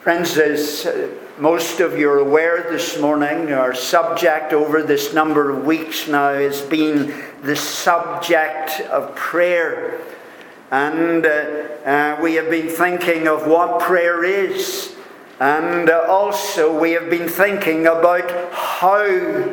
Friends, as most of you are aware this morning, our subject over this number of weeks now has been the subject of prayer. And we have been thinking of what prayer is. And also we have been thinking about how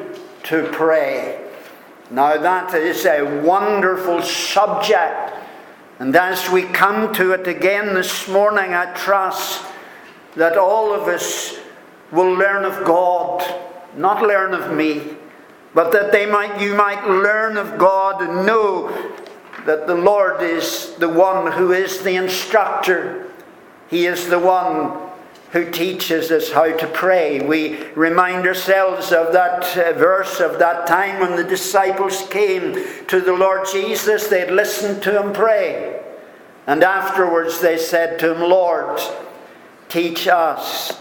to pray. Now that is a wonderful subject. And as we come to it again this morning, I trust that all of us will learn of God, not learn of me, but that you might learn of God and know that the Lord is the one who is the instructor. He is the one who teaches us how to pray. We remind ourselves of that verse of that time when the disciples came to the Lord Jesus. They had listened to him pray. And afterwards they said to him, "Lord, teach us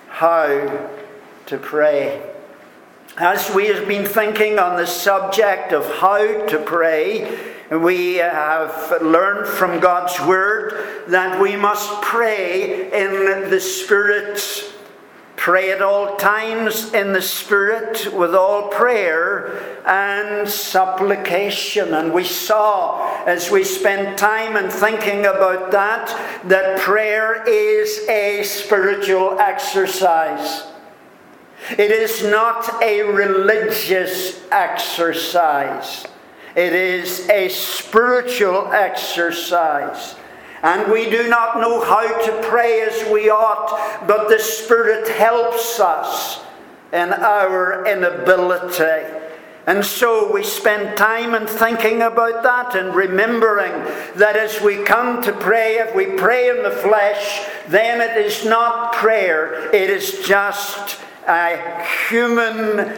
how to pray." As we have been thinking on the subject of how to pray, we have learned from God's Word that we must pray in the Spirit. Pray at all times in the Spirit with all prayer and supplication. And we saw, as we spent time in thinking about that prayer is a spiritual exercise. It is not a religious exercise. It is a spiritual exercise. And we do not know how to pray as we ought, but the Spirit helps us in our inability. And so we spend time in thinking about that and remembering that as we come to pray, if we pray in the flesh, then it is not prayer. It is just a human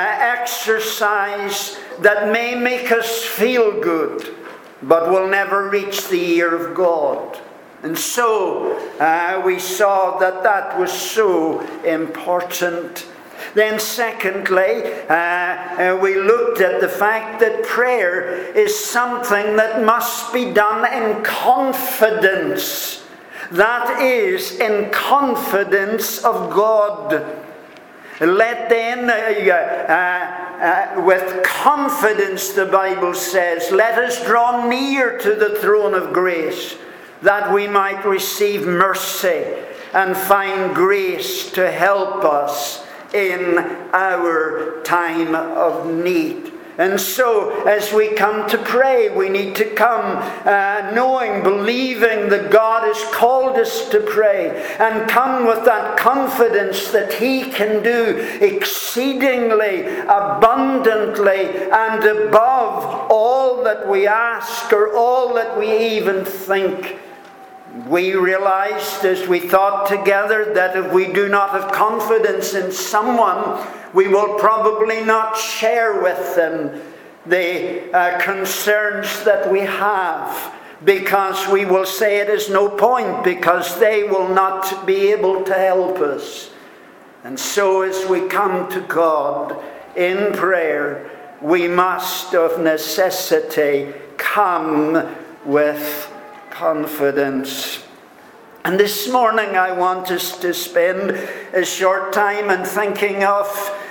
exercise that may make us feel good, but will never reach the ear of God. And so we saw that was so important. Then secondly, we looked at the fact that prayer is something that must be done in confidence. That is, in confidence of God. Let then, with confidence, the Bible says, let us draw near to the throne of grace, that we might receive mercy and find grace to help us in our time of need. And so, as we come to pray, we need to come knowing, believing that God has called us to pray, and come with that confidence that He can do exceedingly, abundantly, and above all that we ask or all that we even think. We realized as we thought together that if we do not have confidence in someone, we will probably not share with them the concerns that we have, because we will say it is no point, because they will not be able to help us. And so as we come to God in prayer, we must of necessity come with confidence. And this morning I want us to spend a short time in thinking of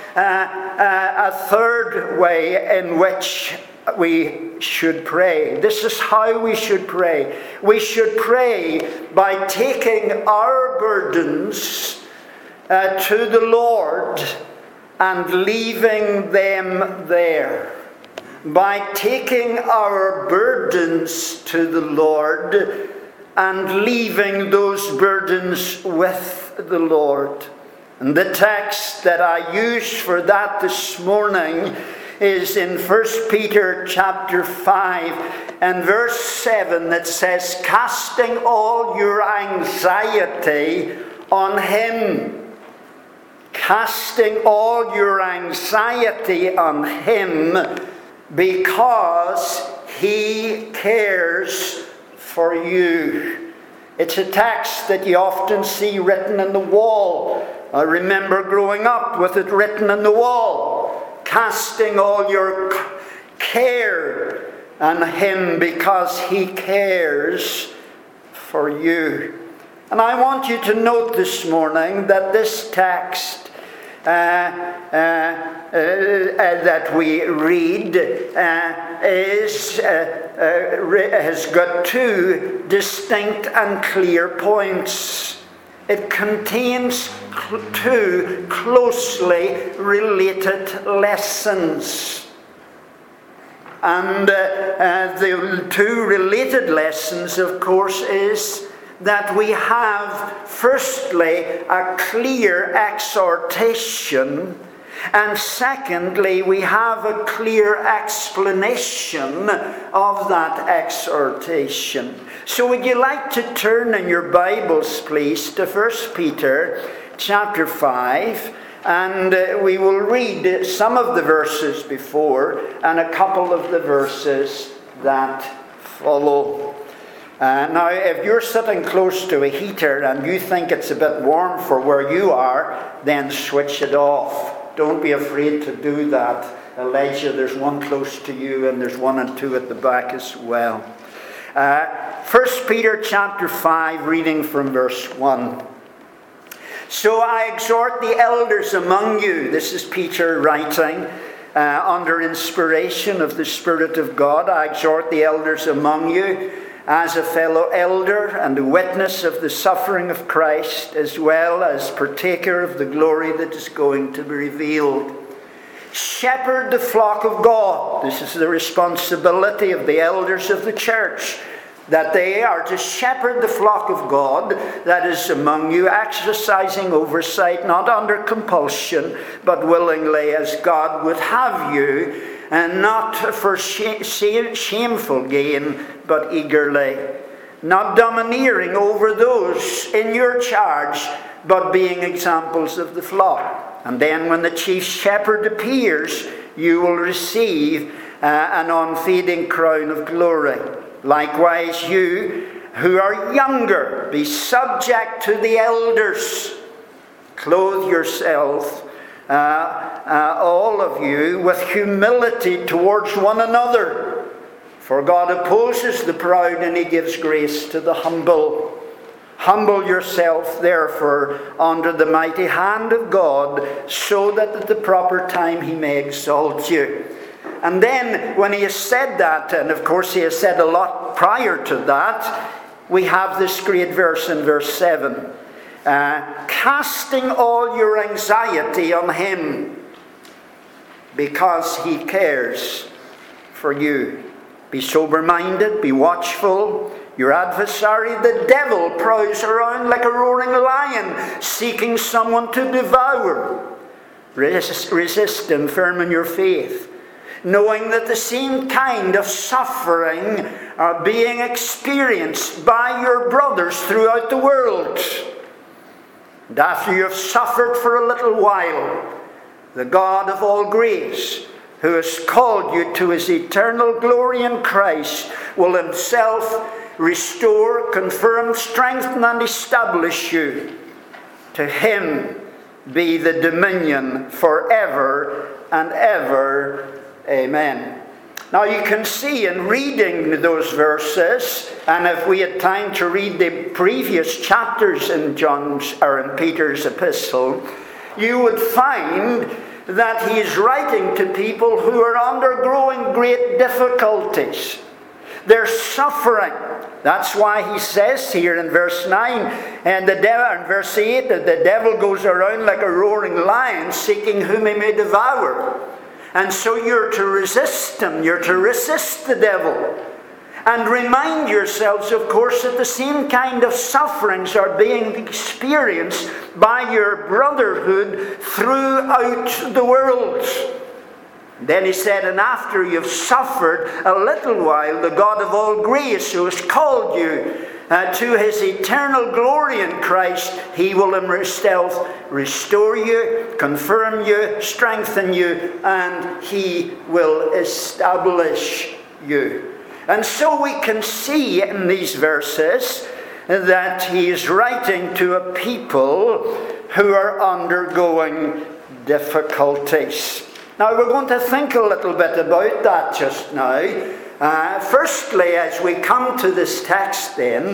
a third way in which we should pray. This is how we should pray. We should pray by taking our burdens to the Lord and leaving them there. By taking our burdens to the Lord and leaving those burdens with the Lord. And the text that I used for that this morning is in 1 Peter chapter 5 and verse 7 that says, "Casting all your anxiety on Him." Casting all your anxiety on Him, because He cares for you. It's a text that you often see written on the wall. I remember growing up with it written on the wall. Casting all your care on Him, because He cares for you. And I want you to note this morning that this text that we read has got two distinct and clear points. It contains two closely related lessons. And the two related lessons, of course, is that we have, firstly, a clear exhortation, and secondly, we have a clear explanation of that exhortation. So would you like to turn in your Bibles, please, to 1 Peter chapter 5, and we will read some of the verses before and a couple of the verses that follow. Now, if you're sitting close to a heater and you think it's a bit warm for where you are, then switch it off. Don't be afraid to do that. Elijah, there's one close to you and there's one and two at the back as well. 1 Peter chapter 5, reading from verse 1. So I exhort the elders among you, this is Peter writing, under inspiration of the Spirit of God. I exhort the elders among you, as a fellow elder and a witness of the suffering of Christ, as well as partaker of the glory that is going to be revealed. Shepherd the flock of God. This is the responsibility of the elders of the church, that they are to shepherd the flock of God that is among you, exercising oversight, not under compulsion, but willingly, as God would have you, and not for shameful gain, but eagerly. Not domineering over those in your charge, but being examples of the flock. And then when the chief shepherd appears, you will receive an unfading crown of glory. Likewise, you who are younger, be subject to the elders. Clothe yourself, all of you, with humility towards one another. For God opposes the proud and he gives grace to the humble. Humble yourself, therefore, under the mighty hand of God, so that at the proper time he may exalt you. And then, when he has said that, and of course he has said a lot prior to that, we have this great verse in verse 7. Casting all your anxiety on him, because he cares for you. Be sober-minded, be watchful. Your adversary, the devil, prowls around like a roaring lion, seeking someone to devour. Resist him, firm in your faith, knowing that the same kind of suffering are being experienced by your brothers throughout the world. And after you have suffered for a little while, the God of all grace, who has called you to his eternal glory in Christ, will himself restore, confirm, strengthen, and establish you. To him be the dominion forever and ever. Amen. Now you can see in reading those verses, and if we had time to read the previous chapters in Peter's epistle, you would find that he is writing to people who are undergoing great difficulties. They're suffering. That's why he says here in verse 9 and in verse 8 that the devil goes around like a roaring lion, seeking whom he may devour. And so you're to resist him. You're to resist the devil. And remind yourselves, of course, that the same kind of sufferings are being experienced by your brotherhood throughout the world. Then he said, and after you've suffered a little while, the God of all grace, who has called you to his eternal glory in Christ, he will himself restore you, confirm you, strengthen you, and he will establish you. And so we can see in these verses that he is writing to a people who are undergoing difficulties. Now we're going to think a little bit about that just now. Firstly, as we come to this text then,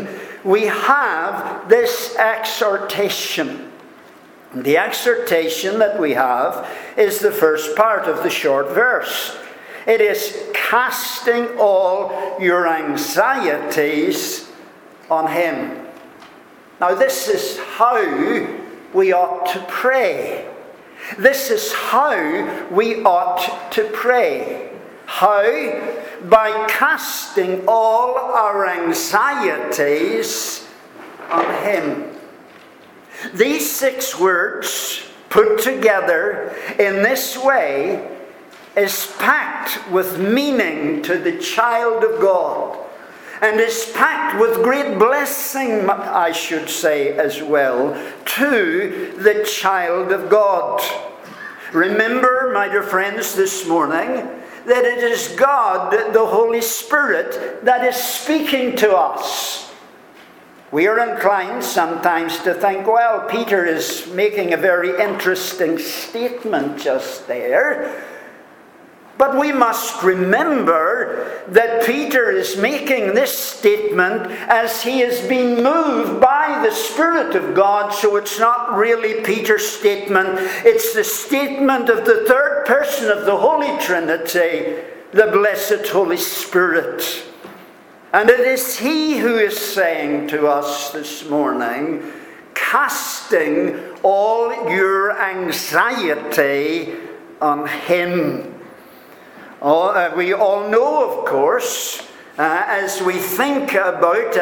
we have this exhortation. The exhortation that we have is the first part of the short verse. It is casting all your anxieties on him. Now, this is how we ought to pray. This is how we ought to pray. How? By casting all our anxieties on him. These 6 words put together in this way is packed with meaning to the child of God, and is packed with great blessing, I should say as well, to the child of God. Remember, my dear friends, this morning, that it is God, the Holy Spirit, that is speaking to us. We are inclined sometimes to think, well, Peter is making a very interesting statement just there. But we must remember that Peter is making this statement as he is being moved by the Spirit of God. So it's not really Peter's statement. It's the statement of the third person of the Holy Trinity, the blessed Holy Spirit. And it is he who is saying to us this morning, casting all your anxiety on him. We all know, of course, as we think about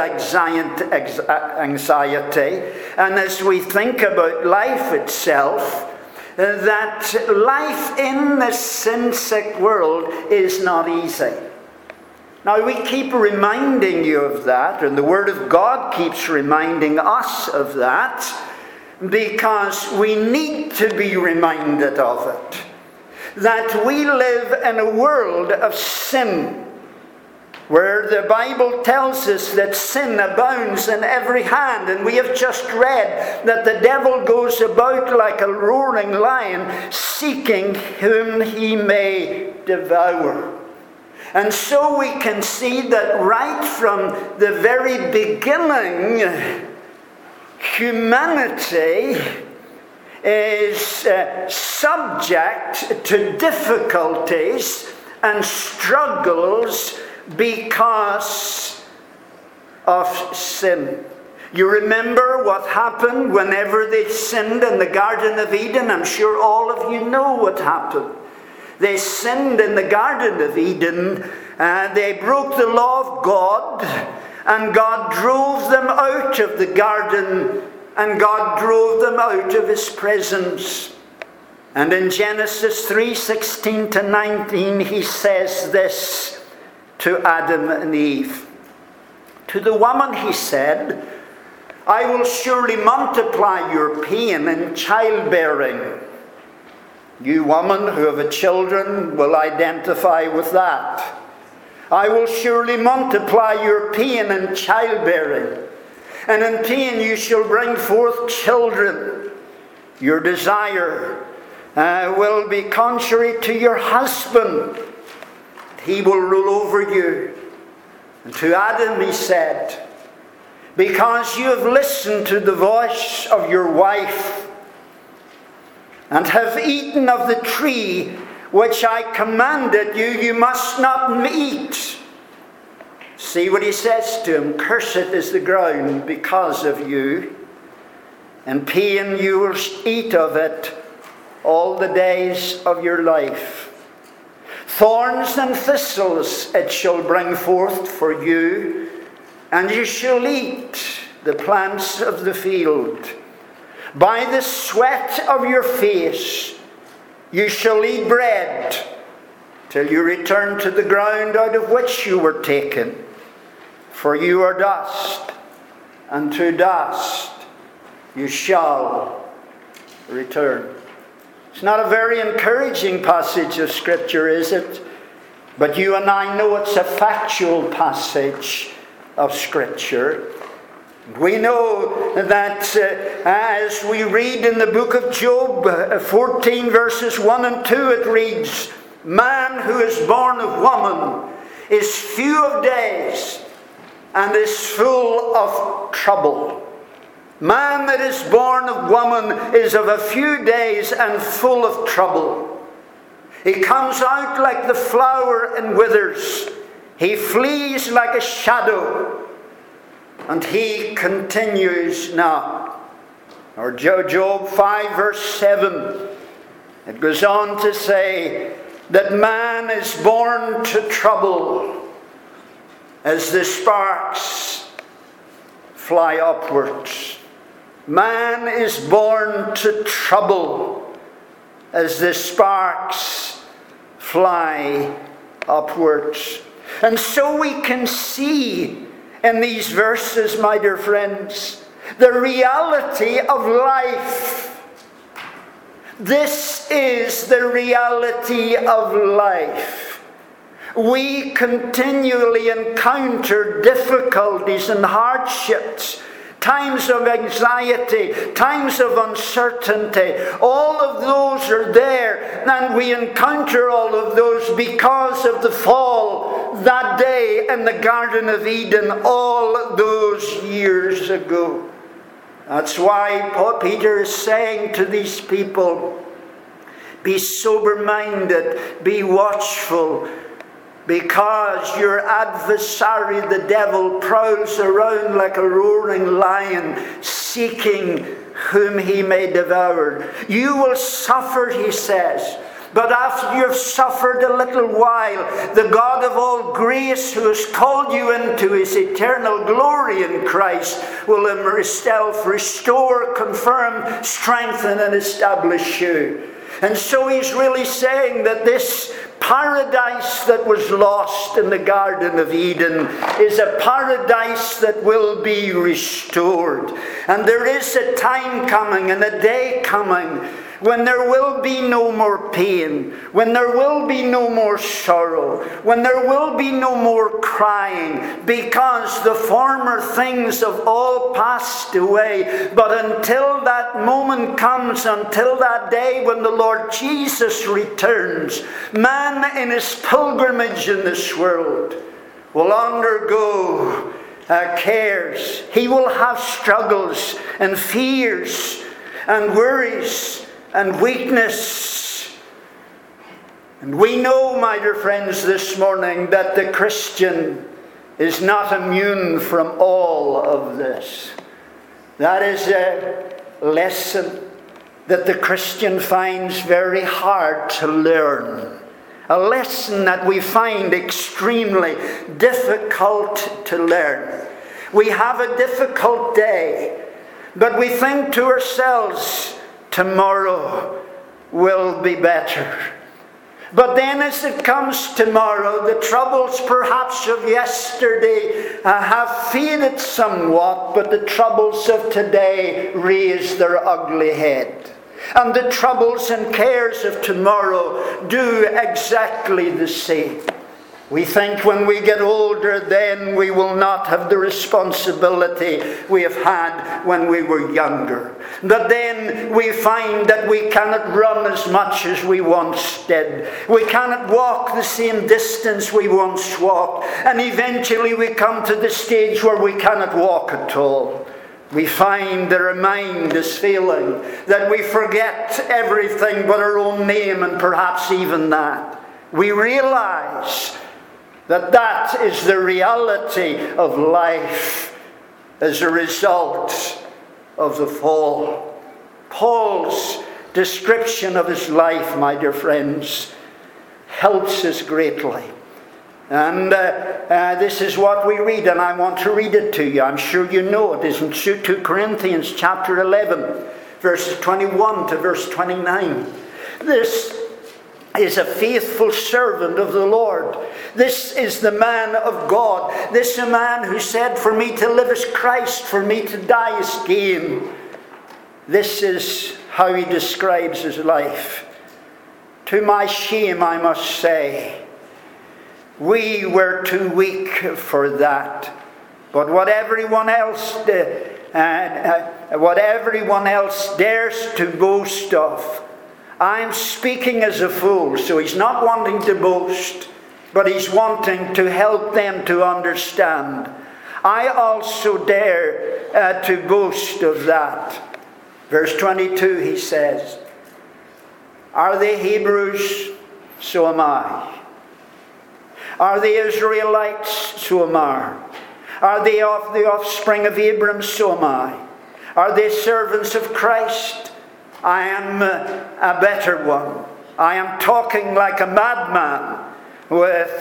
anxiety and as we think about life itself, that life in this sin-sick world is not easy. Now, we keep reminding you of that, and the Word of God keeps reminding us of that, because we need to be reminded of it. That we live in a world of sin, where the Bible tells us that sin abounds in every hand. And we have just read that the devil goes about like a roaring lion, seeking whom he may devour. And so we can see that right from the very beginning, humanity is subject to difficulties and struggles because of sin. You remember what happened whenever they sinned in the Garden of Eden? I'm sure all of you know what happened. They sinned in the Garden of Eden. They broke the law of God, and God drove them out of the garden, and God drove them out of his presence. And in Genesis 3:16 to 19, he says this to Adam and Eve. To the woman he said, I will surely multiply your pain in childbearing. You woman who have children will identify with that. I will surely multiply your pain in childbearing. And in pain you shall bring forth children. Your desire will be contrary to your husband. He will rule over you. And to Adam he said, because you have listened to the voice of your wife, and have eaten of the tree which I commanded you, you must not eat. See what he says to him. Cursed is the ground because of you. In pain you will eat of it all the days of your life. Thorns and thistles it shall bring forth for you, and you shall eat the plants of the field. By the sweat of your face you shall eat bread, till you return to the ground out of which you were taken. For you are dust, and to dust you shall return. It's not a very encouraging passage of Scripture, is it? But you and I know it's a factual passage of Scripture. We know that as we read in the book of Job 14 verses 1 and 2, it reads, man who is born of woman is few of days and is full of trouble. Man that is born of woman is of a few days and full of trouble. He comes out like the flower and withers. He flees like a shadow, and he continues not. Or Job 5 verse 7, it goes on to say that man is born to trouble as the sparks fly upwards. Man is born to trouble as the sparks fly upwards. And so we can see in these verses, my dear friends, the reality of life. This is the reality of life. We continually encounter difficulties and hardships, times of anxiety, times of uncertainty. All of those are there, and we encounter all of those because of the fall that day in the Garden of Eden all those years ago. That's why Peter is saying to these people, be sober-minded, be watchful, because your adversary, the devil, prowls around like a roaring lion, seeking whom he may devour. You will suffer, he says, but after you've suffered a little while, the God of all grace, who has called you into his eternal glory in Christ, will himself restore, confirm, strengthen, and establish you. And so he's really saying that this paradise that was lost in the Garden of Eden is a paradise that will be restored. And there is a time coming and a day coming when there will be no more pain, when there will be no more sorrow, when there will be no more crying, because the former things have all passed away. But until that moment comes, until that day when the Lord Jesus returns, man in his pilgrimage in this world will undergo cares. He will have struggles and fears and worries and weakness. And we know, my dear friends, this morning that the Christian is not immune from all of this. That is a lesson that the Christian finds very hard to learn. A lesson that we find extremely difficult to learn. We have a difficult day, but we think to ourselves, tomorrow will be better. But then as it comes tomorrow, the troubles perhaps of yesterday have faded somewhat, but the troubles of today raise their ugly head. And the troubles and cares of tomorrow do exactly the same. We think when we get older, then we will not have the responsibility we have had when we were younger. But then we find that we cannot run as much as we once did. We cannot walk the same distance we once walked. And eventually we come to the stage where we cannot walk at all. We find that our mind is failing, that we forget everything but our own name, and perhaps even that. We realize that is the reality of life as a result of the fall. Paul's description of his life, my dear friends, helps us greatly. And this is what we read, and I want to read it to you. I'm sure you know it. It's in 2 Corinthians chapter 11, verses 21 to verse 29. This is a faithful servant of the Lord. This is the man of God. This is a man who said, for me to live is Christ, for me to die is gain. This is how he describes his life. To my shame, I must say, we were too weak for that. But what everyone else dares to boast of, I'm speaking as a fool. So he's not wanting to boast, but he's wanting to help them to understand. I also dare to boast of that. Verse 22, he says, are they Hebrews? So am I. Are they Israelites? So am I. Are they of the offspring of Abraham? So am I. Are they servants of Christ? I am a better one. I am talking like a madman with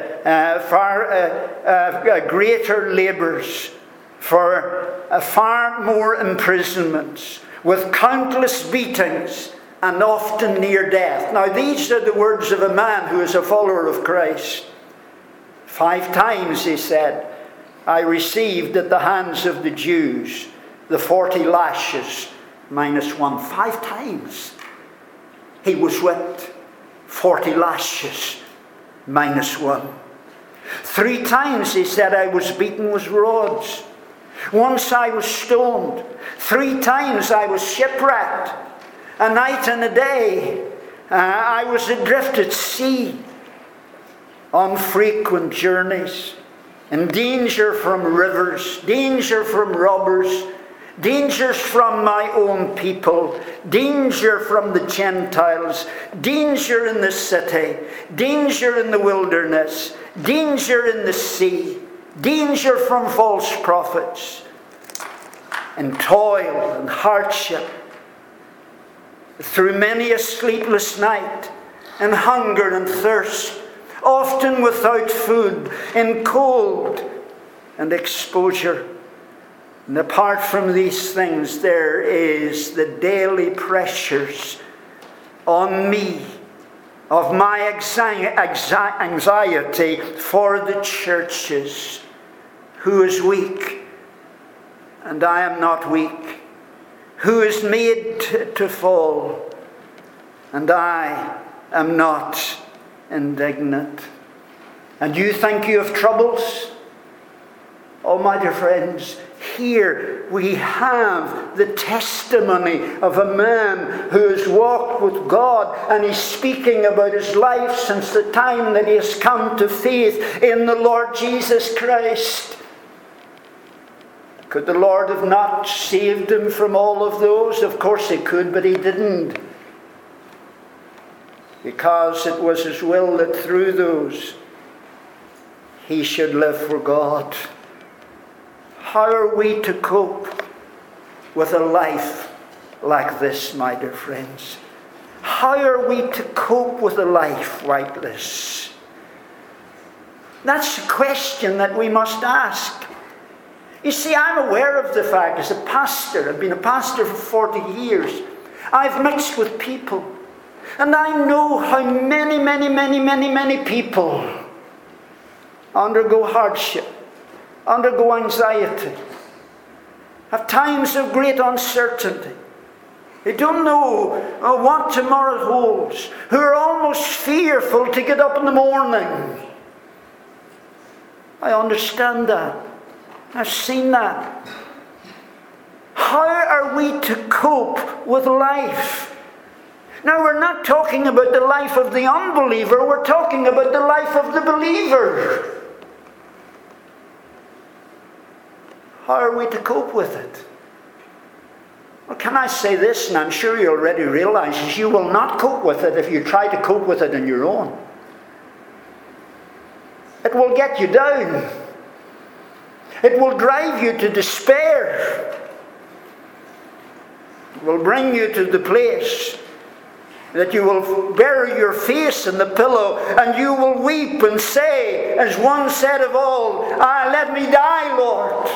far greater labours, for far more imprisonments, with countless beatings, and often near death. Now these are the words of a man who is a follower of Christ. 5 times, he said, I received at the hands of the Jews the 40 lashes minus 1. 5 times he was whipped. 40 lashes minus 1. 3 times he said I was beaten with rods. Once I was stoned. 3 times I was shipwrecked. A night and a day I was adrift at sea, on frequent journeys, in danger from rivers, danger from robbers, dangers from my own people, danger from the Gentiles, danger in the city, danger in the wilderness, danger in the sea, danger from false prophets, and toil and hardship, through many a sleepless night, and hunger and thirst, often without food, in cold and exposure. And apart from these things, there is the daily pressures on me of my anxiety for the churches. Who is weak? And I am not weak. Who is made to fall? And I am not indignant. And you think you have troubles? Oh, my dear friends, here we have the testimony of a man who has walked with God, and he's speaking about his life since the time that he has come to faith in the Lord Jesus Christ. Could the Lord have not saved him from all of those? Of course he could, but he didn't. Because it was his will that through those he should live for God. How are we to cope with a life like this, my dear friends? How are we to cope with a life like this? That's a question that we must ask. You see, I'm aware of the fact, as a pastor, I've been a pastor for 40 years. I've mixed with people. And I know how many people undergo hardship, undergo anxiety, have times of great uncertainty. They don't know what tomorrow holds, who are almost fearful to get up in the morning. I understand that. I've seen that. How are we to cope with life? Now, we're not talking about the life of the unbeliever, we're talking about the life of the believer. How are we to cope with it? Well, can I say this, and I'm sure you already realize this, you will not cope with it if you try to cope with it on your own. It will get you down. It will drive you to despair. It will bring you to the place that you will bury your face in the pillow and you will weep and say, as one said of old, let me die, Lord.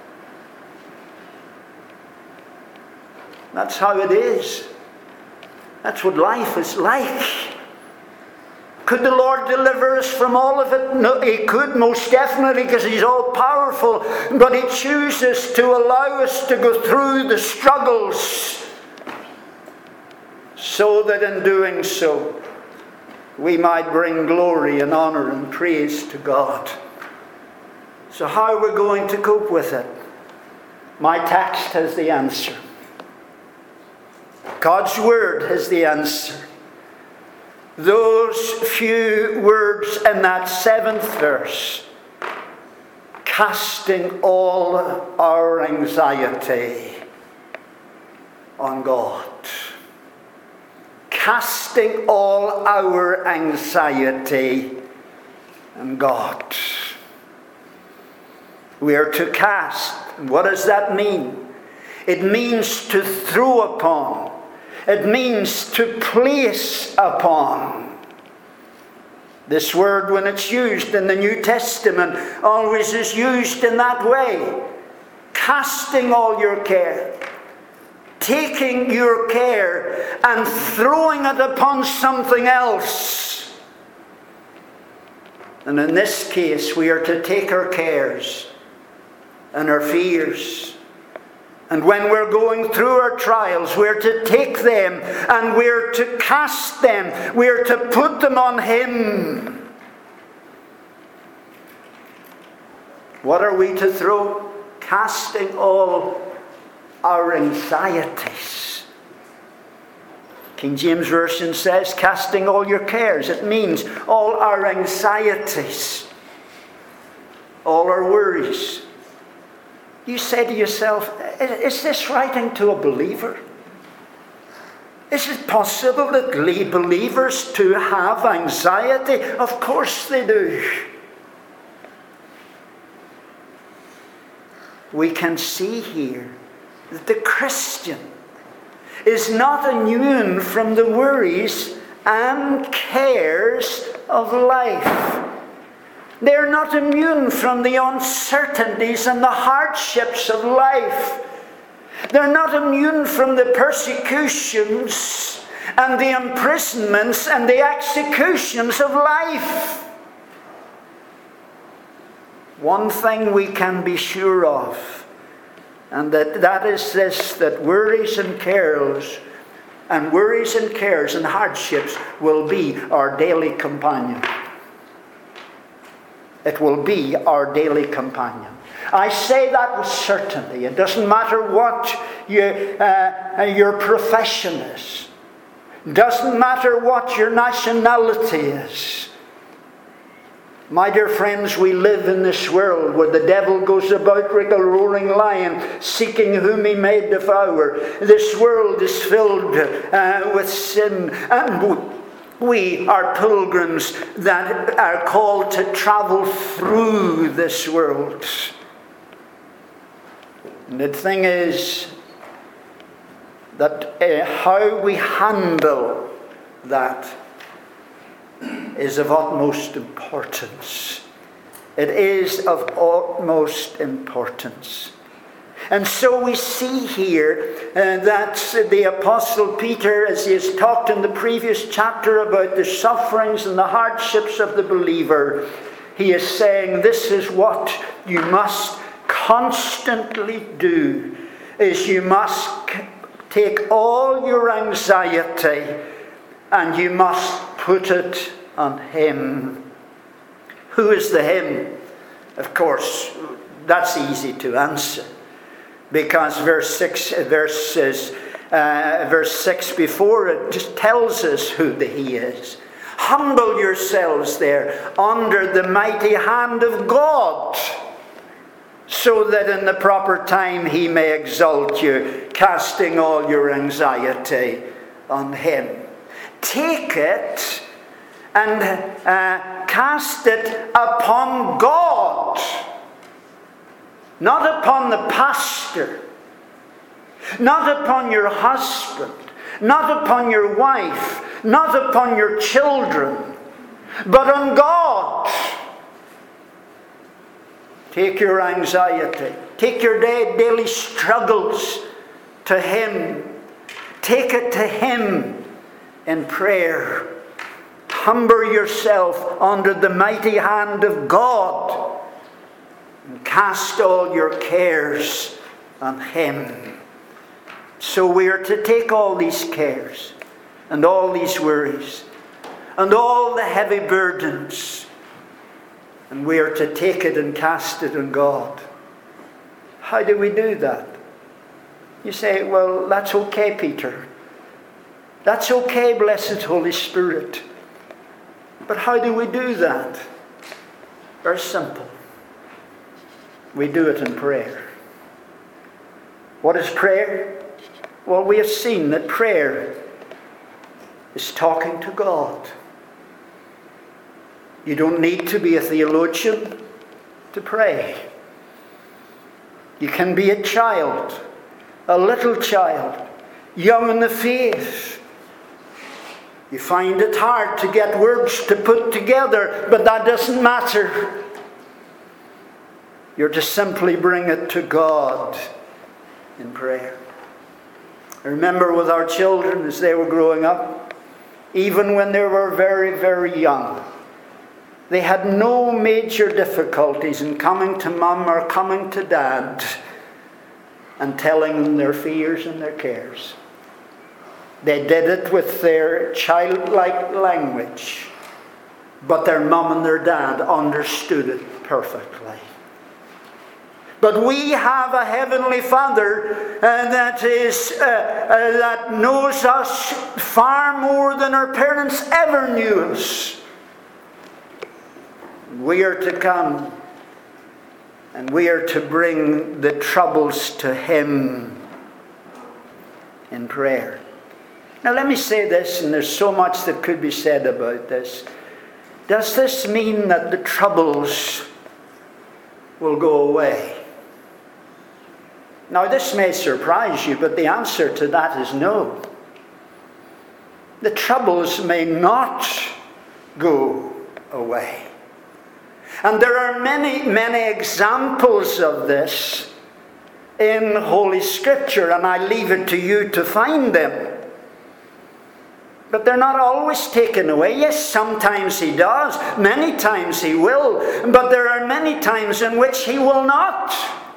That's how it is. That's what life is like. Could the Lord deliver us from all of it? No, He could, most definitely, because He's all powerful. But He chooses to allow us to go through the struggles, so that in doing so, we might bring glory and honor and praise to God. So how are we going to cope with it? My text has the answer. God's Word has the answer. Those few words in that 7th verse casting all our anxiety on God. Casting all our anxiety on God. We are to cast. What does that mean? It means to throw upon. It means to place upon. This word, when it's used in the New Testament, always is used in that way. Casting all your care. Taking your care and throwing it upon something else. And in this case, we are to take our cares and our fears. And when we're going through our trials, we're to take them and we're to cast them. We're to put them on Him. What are we to throw? Casting all our anxieties. King James Version says, casting all your cares. It means all our anxieties, all our worries. You say to yourself, is this writing to a believer? Is it possible that believers to have anxiety? Of course they do. We can see here that the Christian is not immune from the worries and cares of life. They're not immune from the uncertainties and the hardships of life. They're not immune from the persecutions and the imprisonments and the executions of life. One thing we can be sure of, and that is this, that worries and cares and hardships will be our daily companion. It will be our daily companion. I say that with certainty. It doesn't matter what your profession is. It doesn't matter what your nationality is. My dear friends, we live in this world where the devil goes about like a roaring lion, seeking whom he may devour. This world is filled with sin, and we are pilgrims that are called to travel through this world. And the thing is that how we handle that is of utmost importance. It is of utmost importance. And so we see here that the Apostle Peter, as he has talked in the previous chapter about the sufferings and the hardships of the believer, he is saying this is what you must constantly do, is you must take all your anxiety and you must put it on Him. Who is the Him? Of course, that's easy to answer. Because verse 6 before it just tells us who the He is. Humble yourselves there under the mighty hand of God, so that in the proper time He may exalt you, casting all your anxiety on Him. Take it and cast it upon God. Not upon the pastor, not upon your husband, not upon your wife, not upon your children, but on God. Take your anxiety, take your daily struggles to Him. Take it to Him in prayer. Humble yourself under the mighty hand of God. And cast all your cares on Him. So we are to take all these cares and all these worries and all the heavy burdens, and we are to take it and cast it on God. How do we do that? You say, well, that's okay, Peter. That's okay, blessed Holy Spirit. But how do we do that? Very simple. We do it in prayer. What is prayer? Well, we have seen that prayer is talking to God. You don't need to be a theologian to pray. You can be a child, a little child, young in the faith. You find it hard to get words to put together, but that doesn't matter. You're to simply bring it to God in prayer. I remember with our children as they were growing up, even when they were very, very young, they had no major difficulties in coming to mum or coming to dad and telling them their fears and their cares. They did it with their childlike language, but their mum and their dad understood it perfectly. But we have a heavenly Father that knows us far more than our parents ever knew us. We are to come and we are to bring the troubles to Him in prayer. Now let me say this, and there's so much that could be said about this. Does this mean that the troubles will go away? Now this may surprise you, but the answer to that is no. The troubles may not go away. And there are many, many examples of this in Holy Scripture, and I leave it to you to find them. But they're not always taken away. Yes, sometimes He does. Many times He will. But there are many times in which He will not.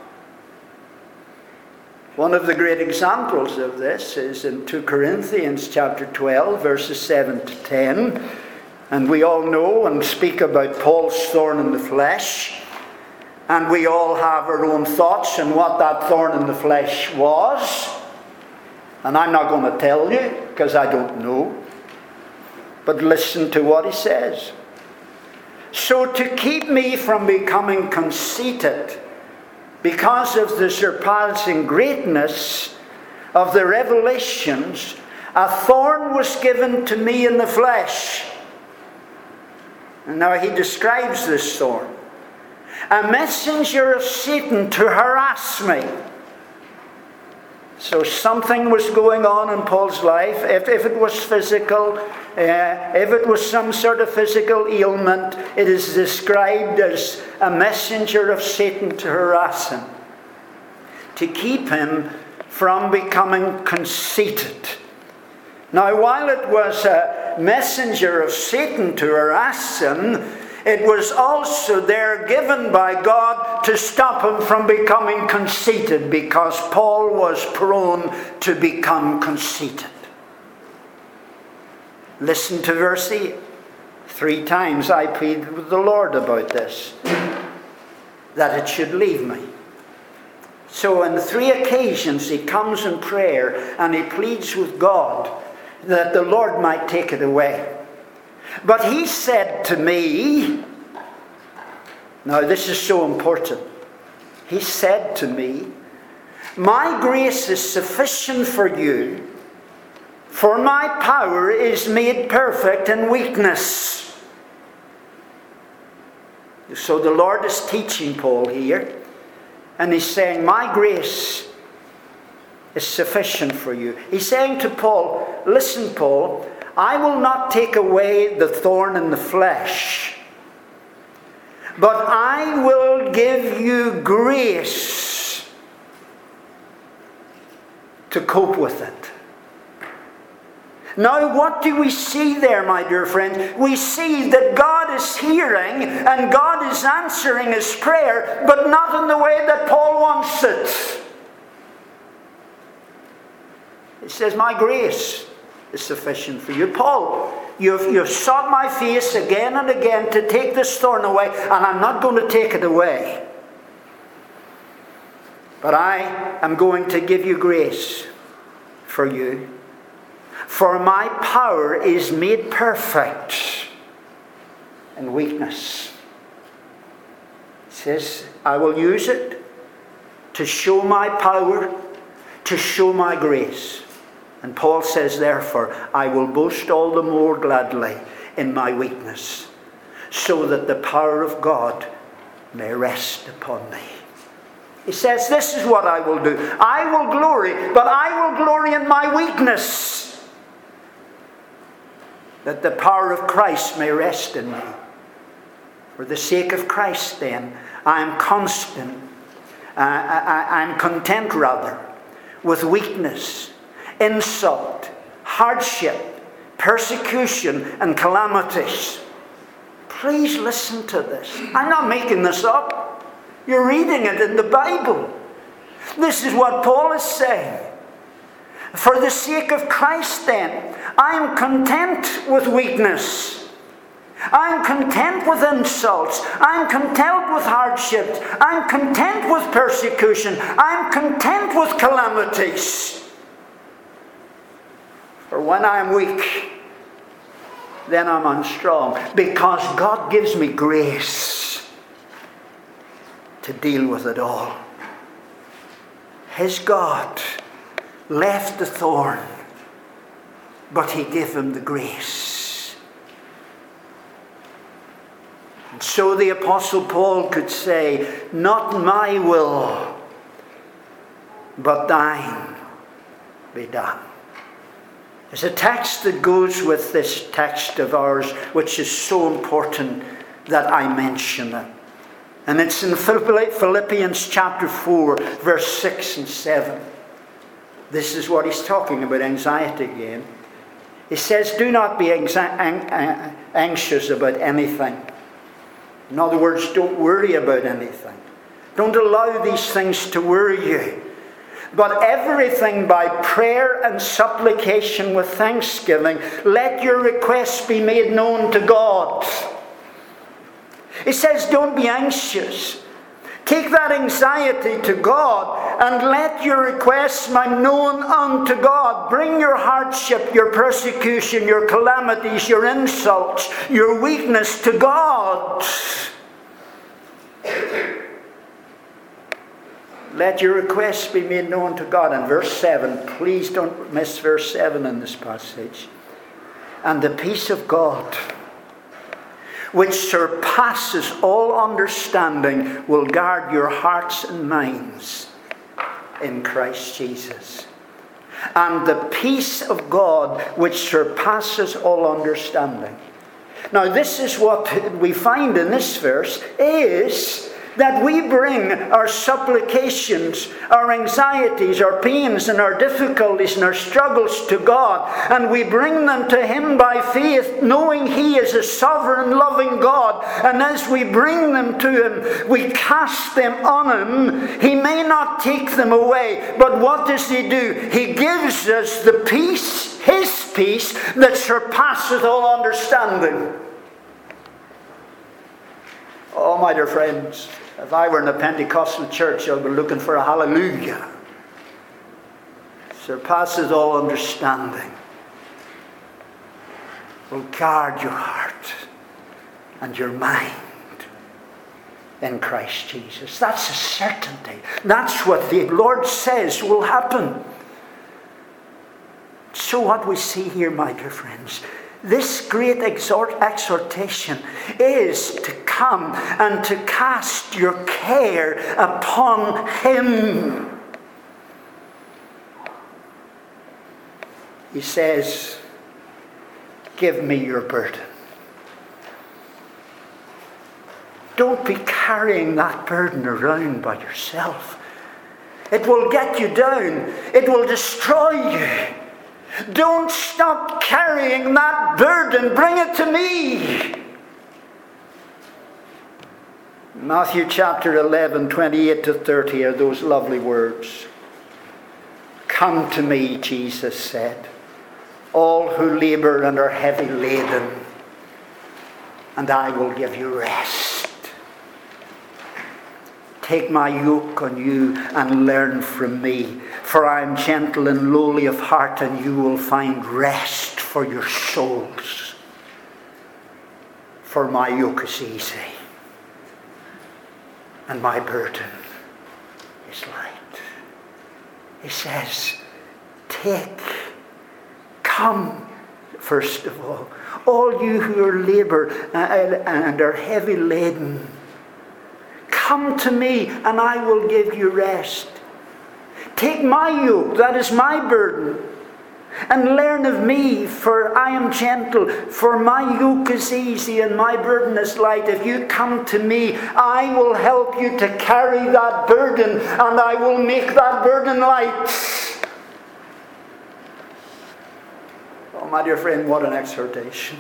One of the great examples of this is in 2 Corinthians chapter 12, verses 7 to 10. And we all know and speak about Paul's thorn in the flesh. And we all have our own thoughts on what that thorn in the flesh was. And I'm not going to tell you, because I don't know. But listen to what he says. So to keep me from becoming conceited, because of the surpassing greatness of the revelations, a thorn was given to me in the flesh. And now he describes this thorn. A messenger of Satan to harass me. So something was going on in Paul's life. If it was physical, if it was some sort of physical ailment, it is described as a messenger of Satan to harass him, to keep him from becoming conceited. Now, while it was a messenger of Satan to harass him, it was also there given by God to stop him from becoming conceited, because Paul was prone to become conceited. Listen to verse 8. 3 times I pleaded with the Lord about this, that it should leave me. So on 3 occasions he comes in prayer and he pleads with God that the Lord might take it away. But he said to me, now this is so important. He said to me, my grace is sufficient for you, for my power is made perfect in weakness. So the Lord is teaching Paul here, and he's saying, my grace is sufficient for you. He's saying to Paul, listen, Paul, I will not take away the thorn in the flesh, but I will give you grace to cope with it. Now, what do we see there, my dear friend? We see that God is hearing and God is answering his prayer, but not in the way that Paul wants it. He says, my grace is sufficient for you. Paul, you've sought my face again and again to take this thorn away, and I'm not going to take it away. But I am going to give you grace for you. For my power is made perfect in weakness. He says, I will use it. to show my power, to show my grace. And Paul says, therefore, I will boast all the more gladly in my weakness, so that the power of God may rest upon me. He says, this is what I will do. I will glory, but I will glory in my weakness, that the power of Christ may rest in me. For the sake of Christ, then, I am content rather with weakness, insult, hardship, persecution, and calamities. Please listen to this. I'm not making this up. You're reading it in the Bible. This is what Paul is saying. For the sake of Christ, then, I am content with weakness. I'm content with insults. I'm content with hardships. I'm content with persecution. I'm content with calamities. For when I'm weak, then I'm unstrong, because God gives me grace to deal with it all. His God left the thorn, but He gave him the grace. And so the Apostle Paul could say, not my will, but thine be done. There's a text that goes with this text of ours, which is so important that I mention it. And it's in Philippians chapter 4, verse 6 and 7. This is what he's talking about, anxiety again. He says, do not be anxious about anything. In other words, don't worry about anything. Don't allow these things to worry you. But everything by prayer and supplication with thanksgiving, let your requests be made known to God. It says, don't be anxious. Take that anxiety to God and let your requests be known unto God. Bring your hardship, your persecution, your calamities, your insults, your weakness to God. Let your requests be made known to God. And verse 7, please don't miss verse 7 in this passage. And the peace of God, which surpasses all understanding, will guard your hearts and minds in Christ Jesus. And the peace of God, which surpasses all understanding. Now, this is what we find in this verse, is that we bring our supplications, our anxieties, our pains, and our difficulties and our struggles to God, and we bring them to Him by faith, knowing He is a sovereign, loving God. And as we bring them to Him, we cast them on Him. He may not take them away, but what does He do? He gives us the peace, His peace, that surpasses all understanding. Oh, my dear friends, if I were in a Pentecostal church, I'd be looking for a hallelujah. Surpasses all understanding. Will guard your heart and your mind in Christ Jesus. That's a certainty. That's what the Lord says will happen. So what we see here, my dear friends, this great exhortation is to come and to cast your care upon Him. He says, give me your burden. Don't be carrying that burden around by yourself. It will get you down. It will destroy you. Don't stop carrying that burden. Bring it to me. Matthew chapter 11, 28 to 30 are those lovely words. Come to me, Jesus said, all who labor and are heavy laden, and I will give you rest. Take my yoke on you and learn from me, for I am gentle and lowly of heart, and you will find rest for your souls. For my yoke is easy, and my burden is light. He says, come, first of all you who are labor and are heavy laden, come to me and I will give you rest. Take my yoke, that is my burden, and learn of me, for I am gentle, for my yoke is easy and my burden is light. If you come to me, I will help you to carry that burden, and I will make that burden light. Oh, my dear friend, what an exhortation.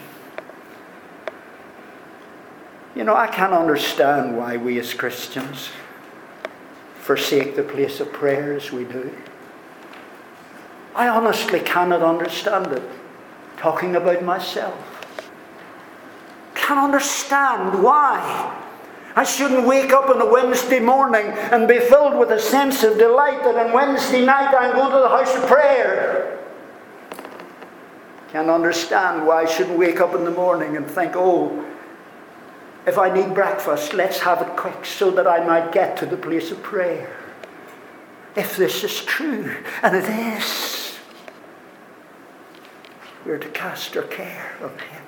You know, I can't understand why we as Christians forsake the place of prayer as we do. I honestly cannot understand it. Talking about myself. Can't understand why I shouldn't wake up on a Wednesday morning and be filled with a sense of delight that on Wednesday night I'm going to the house of prayer. Can't understand why I shouldn't wake up in the morning and think, oh, if I need breakfast, let's have it quick so that I might get to the place of prayer. If this is true, and it is, we're to cast our care on Him.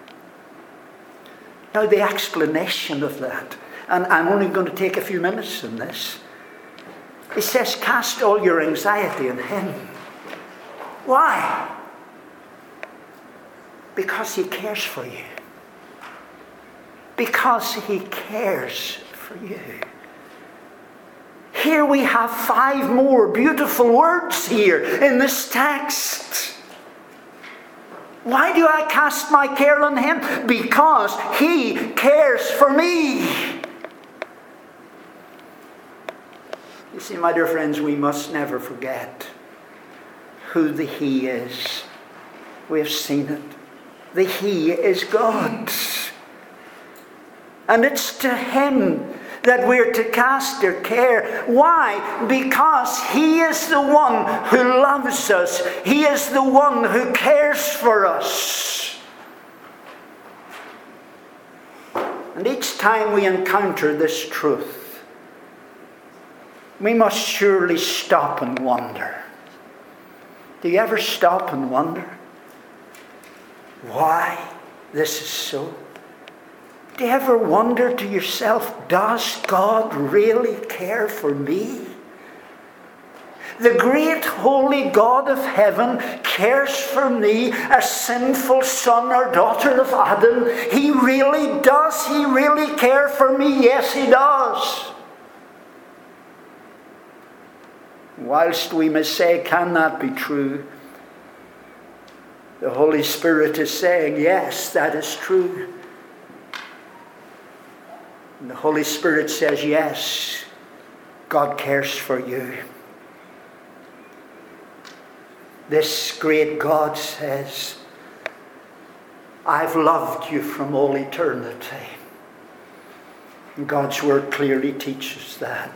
Now, the explanation of that, and I'm only going to take a few minutes in this, it says, cast all your anxiety on Him. Why? Because He cares for you. Because He cares for you. Here we have 5 more beautiful words here in this text. Why do I cast my care on Him? Because He cares for me. You see, my dear friends, we must never forget who the He is. We have seen it. The He is God. And it's to Him that we're to cast our care. Why? Because He is the one who loves us. He is the one who cares for us. And each time we encounter this truth, we must surely stop and wonder. Do you ever stop and wonder why this is so? Do you ever wonder to yourself, does God really care for me? The great holy God of heaven cares for me, a sinful son or daughter of Adam. He really does. He really care for me. Yes, He does. Whilst we may say, can that be true? The Holy Spirit is saying, yes, that is true. And the Holy Spirit says, yes, God cares for you. This great God says, I've loved you from all eternity. And God's Word clearly teaches that.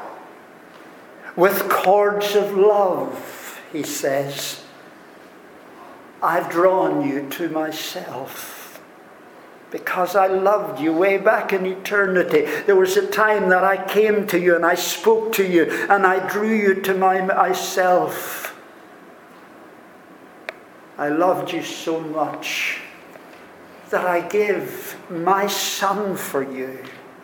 With cords of love, He says, I've drawn you to myself. Because I loved you way back in eternity. There was a time that I came to you and I spoke to you and I drew you to myself. I loved you so much that I gave my Son for you.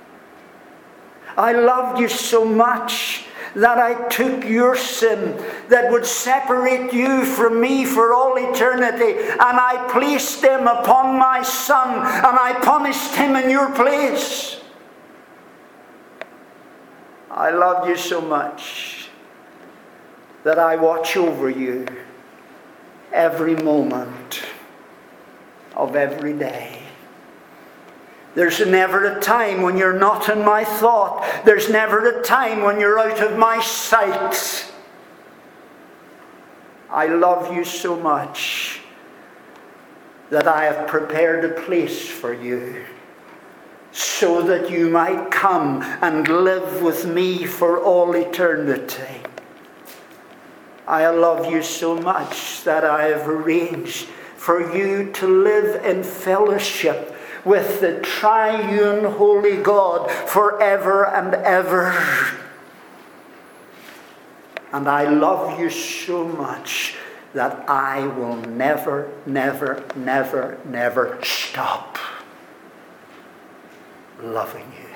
I loved you so much that I took your sin that would separate you from me for all eternity, and I placed them upon my Son, and I punished Him in your place. I loved you so much that I watch over you every moment of every day. There's never a time when you're not in my thought. There's never a time when you're out of my sight. I love you so much that I have prepared a place for you so that you might come and live with me for all eternity. I love you so much that I have arranged for you to live in fellowship with the triune holy God forever and ever. And I love you so much that I will never, never, never, never stop loving you.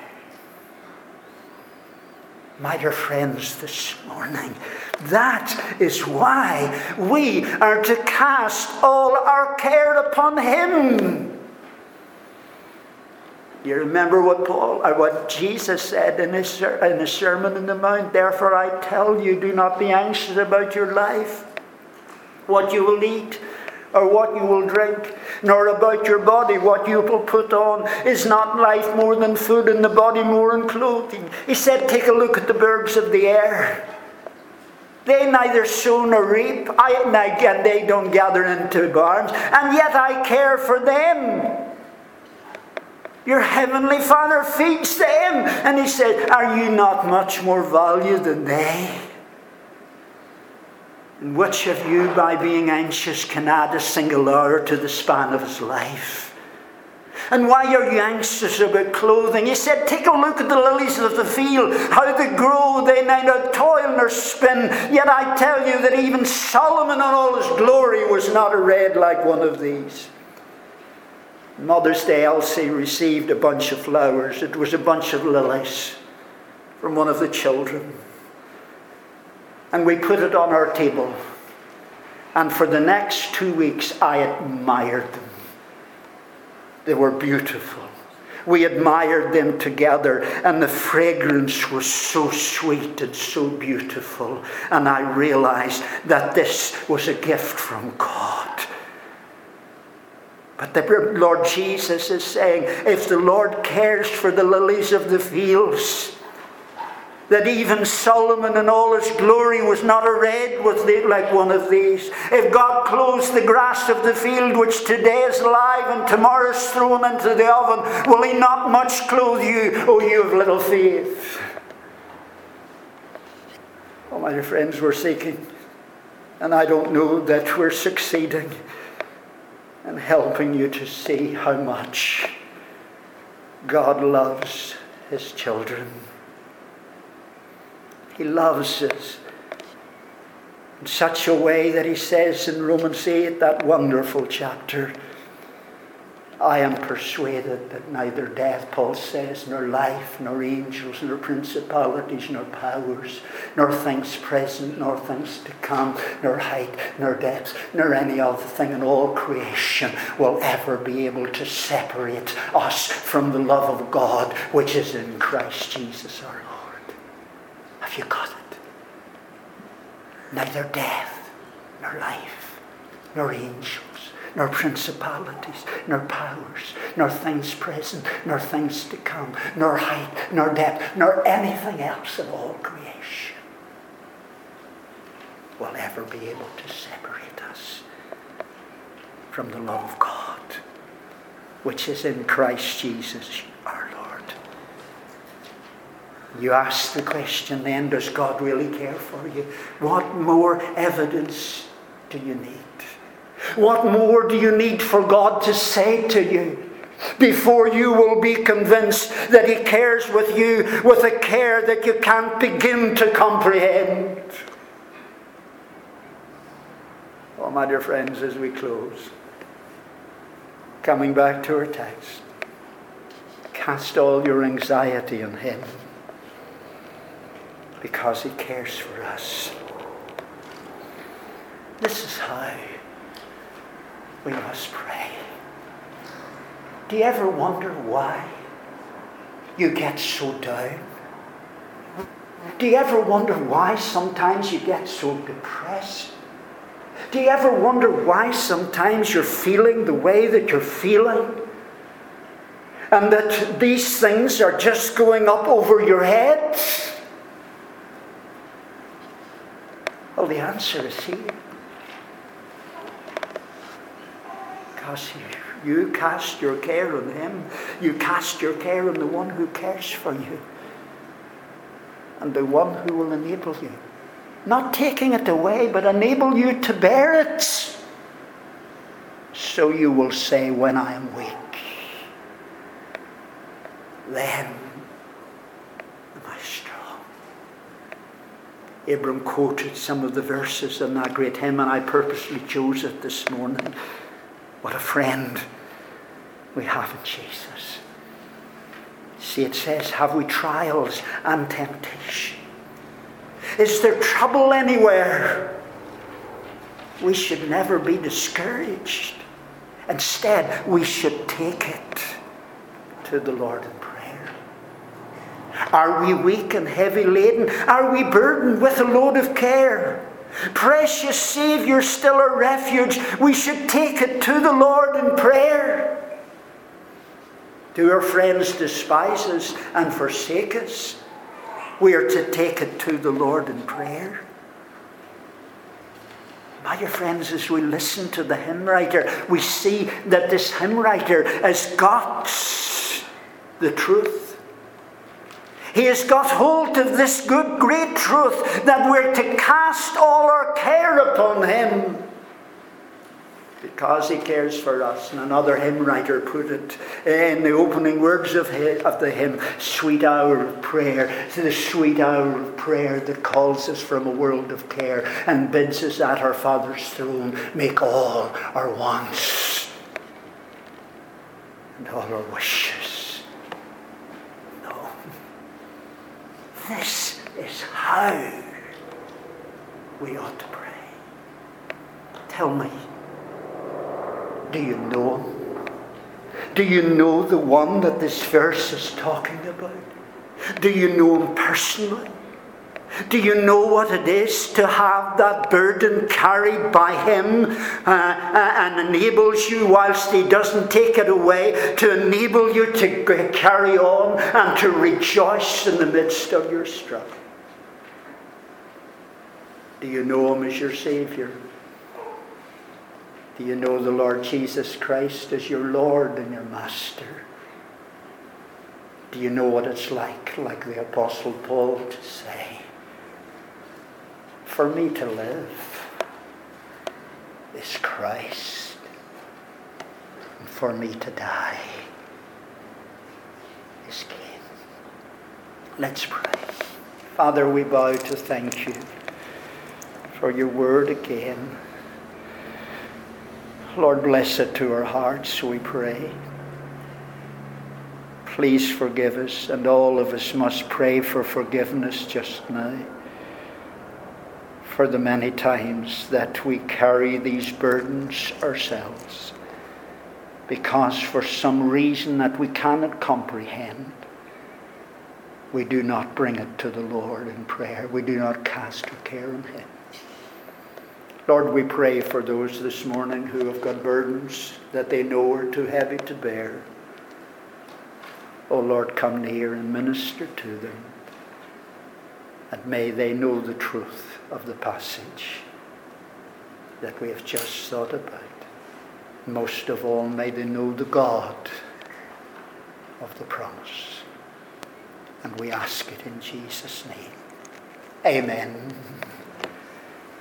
My dear friends, this morning, that is why we are to cast all our care upon him. You remember what Jesus said in his Sermon on the Mount? Therefore I tell you, do not be anxious about your life, what you will eat or what you will drink, nor about your body, what you will put on. Is not life more than food, and the body more than clothing? He said, take a look at the birds of the air. They neither sow nor reap, and they don't gather into barns, and yet I care for them. Your heavenly Father feeds them. And he said, are you not much more valued than they? And which of you, by being anxious, can add a single hour to the span of his life? And why are you anxious about clothing? He said, take a look at the lilies of the field, how they grow, they neither toil nor spin. Yet I tell you that even Solomon in all his glory was not arrayed like one of these. Mother's Day, Elsie received a bunch of flowers. It was a bunch of lilies from one of the children. And we put it on our table. And for the next 2 weeks, I admired them. They were beautiful. We admired them together, and the fragrance was so sweet and so beautiful. And I realized that this was a gift from God. But the Lord Jesus is saying, if the Lord cares for the lilies of the fields, that even Solomon in all his glory was not arrayed like one of these. If God clothes the grass of the field, which today is alive and tomorrow is thrown into the oven, will he not much clothe you, O you of little faith? Oh, my dear friends, we're seeking, and I don't know that we're succeeding in helping you to see how much God loves his children. He loves us in such a way that he says in Romans 8, that wonderful chapter, I am persuaded that neither death, Paul says, nor life, nor angels, nor principalities, nor powers, nor things present, nor things to come, nor height, nor depth, nor any other thing in all creation will ever be able to separate us from the love of God which is in Christ Jesus our Lord. Have you got it? Neither death, nor life, nor angels, nor principalities, nor powers, nor things present, nor things to come, nor height, nor depth, nor anything else in all creation will ever be able to separate us from the love of God, which is in Christ Jesus our Lord. You ask the question then, does God really care for you? What more evidence do you need? What more do you need for God to say to you before you will be convinced that he cares with you with a care that you can't begin to comprehend? Oh, my dear friends, as we close, coming back to our text, cast all your anxiety on him because he cares for us. This is how we must pray. Do you ever wonder why you get so down? Do you ever wonder why sometimes you get so depressed? Do you ever wonder why sometimes you're feeling the way that you're feeling? And that these things are just going up over your head? Well, the answer is here. Because you cast your care on him. You cast your care on the one who cares for you. And the one who will enable you. Not taking it away, but enable you to bear it. So you will say, when I am weak, then am I strong. Abram quoted some of the verses in that great hymn, and I purposely chose it this morning. What a friend we have in Jesus. See, it says, have we trials and temptation? Is there trouble anywhere? We should never be discouraged. Instead, we should take it to the Lord in prayer. Are we weak and heavy laden? Are we burdened with a load of care? Precious Saviour, still our refuge, we should take it to the Lord in prayer. Do our friends despise us and forsake us? We are to take it to the Lord in prayer. My dear friends, as we listen to the hymn writer, we see that this hymn writer has got the truth. He has got hold of this good, great truth that we're to cast all our care upon him because he cares for us. And another hymn writer put it in the opening words of the hymn, sweet hour of prayer, the sweet hour of prayer that calls us from a world of care and bids us at our Father's throne make all our wants and all our wishes known. This is how we ought to pray. Tell me, do you know him? Do you know the one that this verse is talking about? Do you know him personally? Do you know what it is to have that burden carried by him and enables you, whilst he doesn't take it away, to enable you to carry on and to rejoice in the midst of your struggle? Do you know him as your Saviour? Do you know the Lord Jesus Christ as your Lord and your Master? Do you know what it's like the Apostle Paul, to say, for me to live is Christ, and for me to die is gain? Let's pray. Father, we bow to thank you for your word again. Lord, bless it to our hearts, we pray. Please forgive us, and all of us must pray for forgiveness just now, for the many times that we carry these burdens ourselves, because for some reason that we cannot comprehend, we do not bring it to the Lord in prayer. We do not cast our care on him. Lord, we pray for those this morning who have got burdens that they know are too heavy to bear. Oh Lord, come near and minister to them. And may they know the truth of the passage that we have just thought about. Most of all, may they know the God of the promise. And we ask it in Jesus' name. Amen.